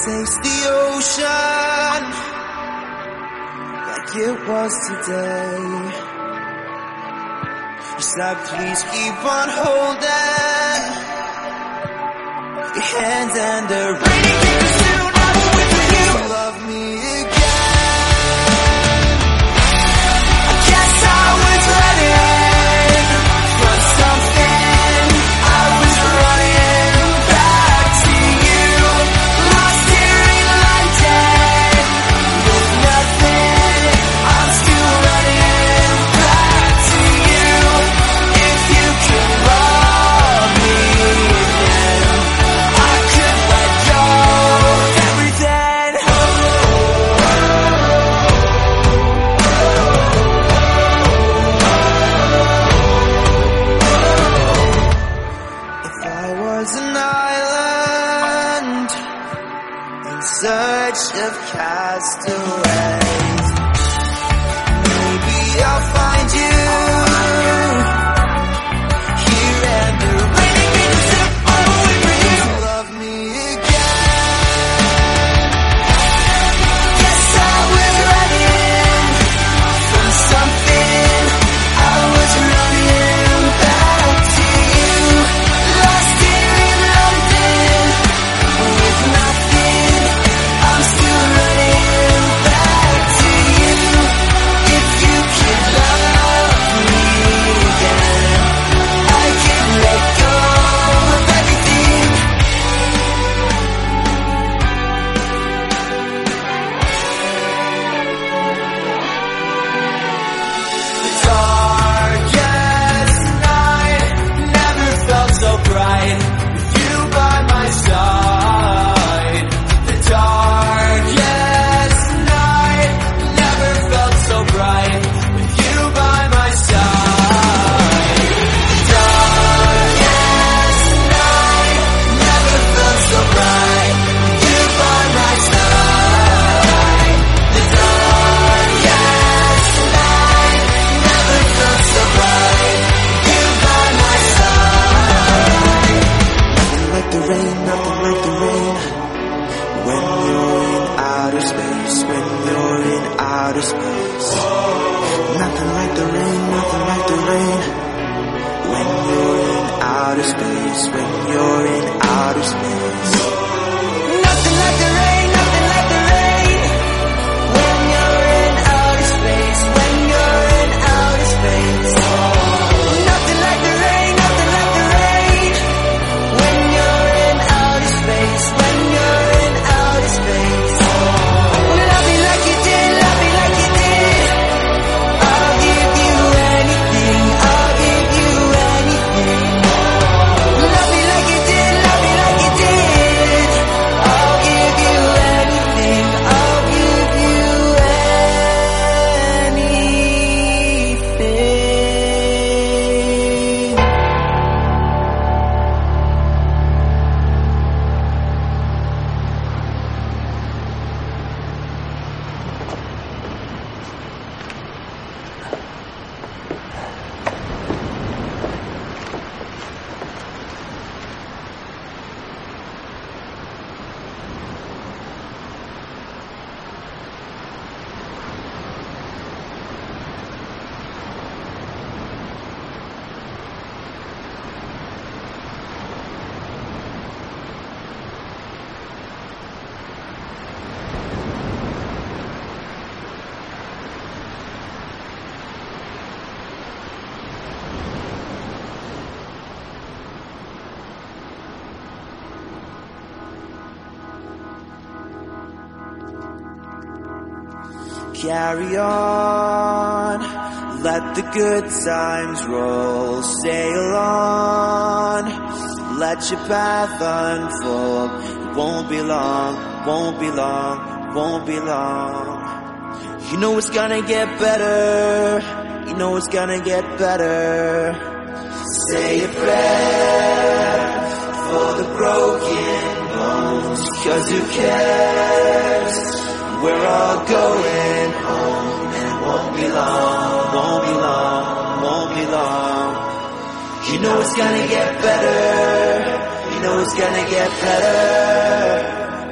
taste the ocean like it was today. You said please keep on holding your hand and the rain came soon. I will wait for you. Love me again. I guess I was running from something. I was running back to you. Lost here in London with nothing. I'm still running back to you. If you could love me again, I could let go of everything. If I was an island in search of castaways, maybe I'll find you here and the rain begins to fall away for you. Love me again. Guess I was running from something. I was running back to you. Lost here in London with nothing. I'm still running back to you. If you could love me again, I could let go of everything. The darkest night never felt so bright with you by my side. The darkest night never felt so bright with you by my side. The darkest night never felt so bright with you by my side. The darkest night never felt so bright with you by my side. Nothing like the rain, nothing like the rain. When you're in outer space, when you're in outer space. Nothing like the rain, nothing like the rain. When you're in outer space, when you're in outer space. Nothing like the rain, nothing like the rain. When you're in outer space, when you're in outer space. Nothing like the rain, nothing like the rain. When you're in outer space, when you're in outer space. Love me like you did, love me like you did. I'll give you anything, I'll give you anything. Love me like you did, love me like you did. I'll give you anything, I'll give you anything. Carry on, let the good times roll, sail on, let your path unfold. It won't be long, won't be long, won't be long. You know it's gonna get better, you know it's gonna get better. Say a prayer for the broken bones, 'cause who cares? We're all going home, and it won't be long, won't be long, won't be long. You know it's gonna get better, you know it's gonna get better. I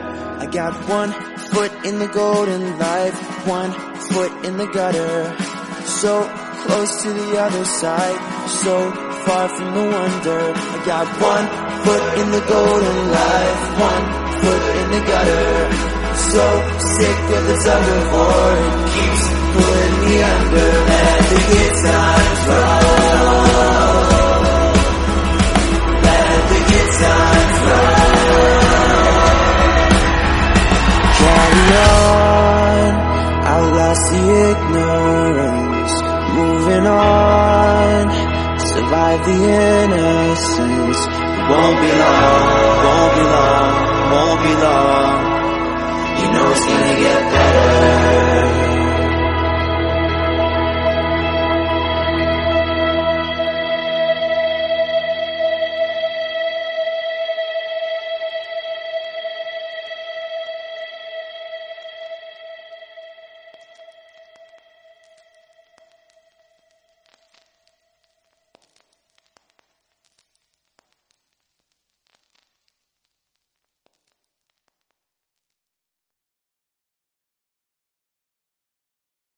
got 1 foot in the golden life, 1 foot in the gutter. So close to the other side, so far from the wonder. I got 1 foot in the golden life, 1 foot in the gutter. So sick of the tug of war, it keeps pulling me under. Let the good times roll, let the good times roll. Carry on, outlast the ignorance. Moving on, survive the innocence. Won't be long, won't be long, won't be long. You know it's gonna get better.